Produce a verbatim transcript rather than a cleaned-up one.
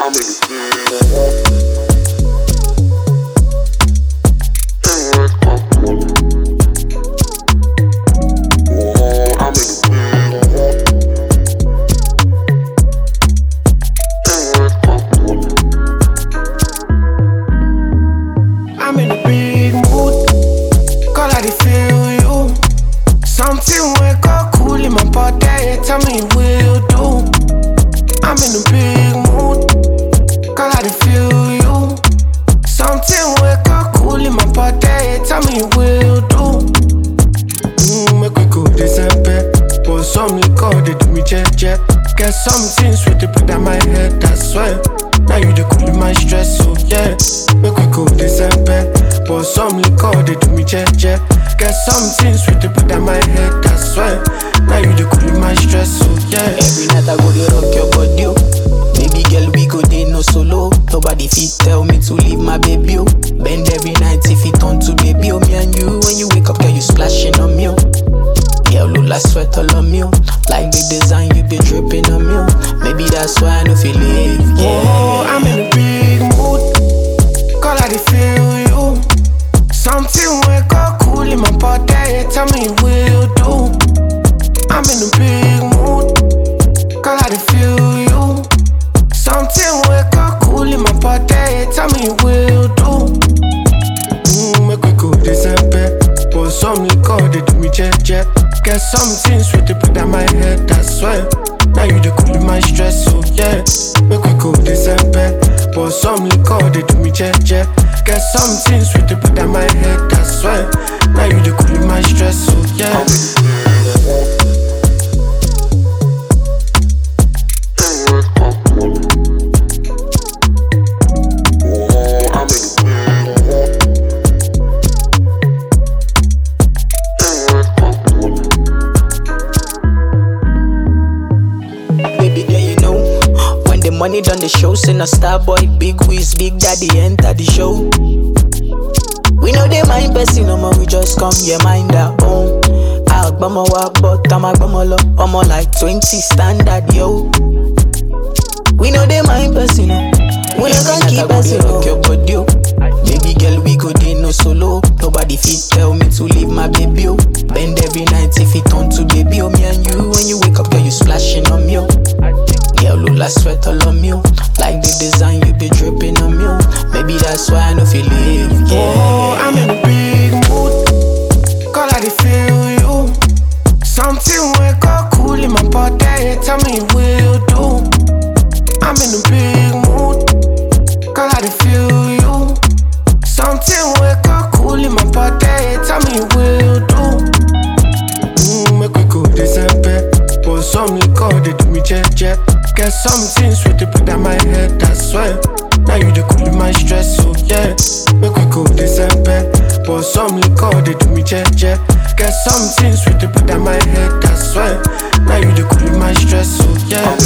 I'm in the I'm in a big mood, call I dey feel you. Something wake up cool in my body, tell me it will do. I'm in a big mood, call I dey feel you. Something wake up cool in my body, tell me it will do. Mmm, make we go December, but some liquor they do me jet jet. Get something sweet to put on my head, I swear. Now you the cool in my stress, so yeah. Make we go December, but some liquor they do me jet jet. Get something sweet to put on my head, I swear. Now you the cool in my stress, so yeah. Every night I go dey rock your body, oh. Baby girl, we go dey no solo. Nobody fit tell me to leave my baby, oh. Bend every night if it turn to baby, oh. Me and you, when you wake up, girl, you splashing on me, oh. Girl, look like sweat all on me, oh. Like the design you been dripping on me, oh. Maybe that's why I no feel leave, yeah. Oh, I'm in a big mood, call I dey feel you. Something wake up cool in my body, tell me it will do. I'm in a big mood, call I dey feel you. Something wake up cool in my body, tell me it will do. Mmm, make we go December, but some liquor they do me jet jet. Get something sweet to put on my head, I swear. Now you the cool in my stress, so yeah. Make we go December, but some liquor they do me jet jet. Get something sweet to put on my head, I swear. Now you the cool in my stress, so yeah. Money done the show, send a star boy, big whiz, big daddy enter the show. We know they mind person, no more, we just come, yeah, mind our own. I'll bum a walk, but I'm a bum a low, I'm more like twenty standard, yo. We know they mind person, no. We not gonna keep us rock your body, yo. Baby girl, we go dey no solo. Nobody fit tell me to leave my baby, yo. Bend every night if it turn to baby, oh. Me and you, when you wake up, girl, you splashing on me, yo. Girl, look like sweat all on me, oh. Like the design you be dripping on me, oh. Maybe that's why I no feel leave, yeah. Oh, I'm in a big mood, call I dey feel you. Something wake up cool in my body, tell me it will do. I'm in a big mood, call I dey feel you. Something wake up cool in my body, tell me it will do. Mmm, make we go December, but some liquor they do me jet jet. Get something sweet to put on my head, I swear. Now you the cool in my stress, so yeah. Make we go December, but some liquor they do me jet jet. Get something sweet to put on my head, I swear. Now you the cool in my stress, so yeah.